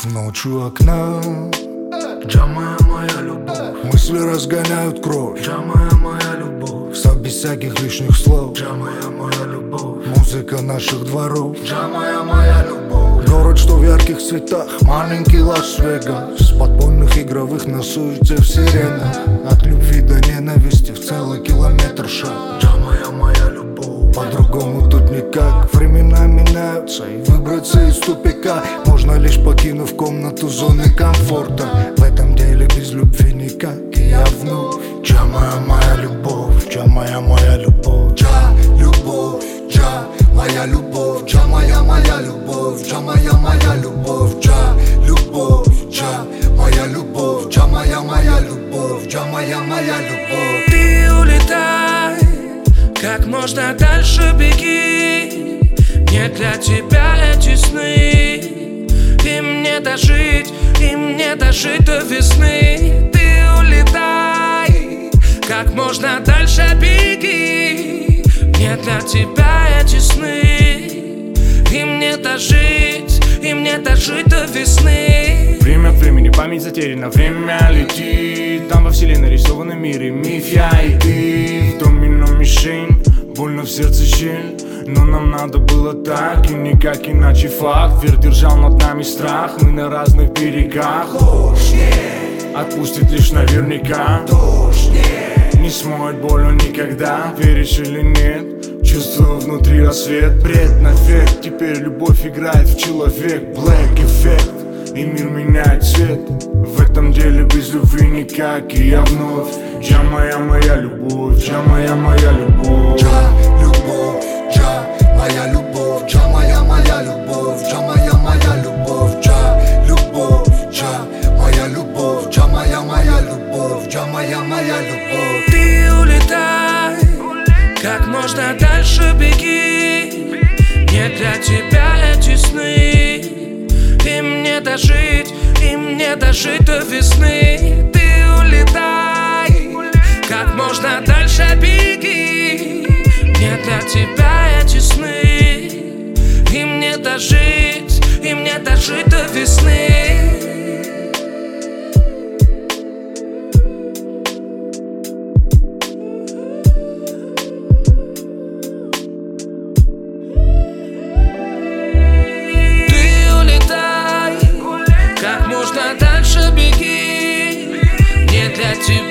Ночью у окна, Джа моя любовь, мысли разгоняют кровь. Джа моя любовь, Все без всяких лишних слов. Джа моя любовь, Музыка наших дворов. Джа моя любовь. Город, что в ярких цветах, маленький Лас-Вегас. С подпольных игровых на суете в сиренах. От любви до ненависти в целый километр шаг. Джа моя любовь, По-другому тут никак. Времена меняются, и выбраться из тупика можно лишь покинув комнату зоны комфорта. В этом деле без любви никак. И я вновь Джа моя любовь, Джа моя любовь. Джа любовь, Джа моя любовь, Джа моя любовь, Джа моя любовь, Джа любовь, Джа моя любовь, Джа моя любовь, Джа моя любовь. Ты улетай, как можно дальше беги. Не для тебя эти сны. Им не дожить, им не дожить до весны. Ты улетай, как можно дальше беги. Не для тебя эти сны. Им не дожить, им не дожить до весны. Время от времени, память затеряна, время летит. Там во вселенной рисованный мир и миф, я и ты. В домино мишень, больно в сердце щель. Но нам надо было так и никак иначе факт. Вверх держал над нами страх, мы на разных берегах. Дождь нет, Отпустит лишь наверняка. дождь нет, Не смоет боль он никогда, веришь или нет? Чувствую внутри рассвет, бред на век. Теперь любовь играет в человек, black эффект. И мир меняет цвет. В этом деле без любви никак. И я вновь Джа моя любовь, Джа моя любовь. Джа любовь, Джа моя любовь, Джа моя любовь, Джа моя любовь, Джа любовь, Джа моя любовь, Джа моя любовь, Джа моя любовь. Ты улетай, как можно дальше беги. Не для тебя эти сны. Им не дожить, им не дожить до весны. Ты улетай, как можно дальше беги. Не для тебя эти сны. Им не дожить, им не дожить до весны. Как можно дальше беги. Не для тебя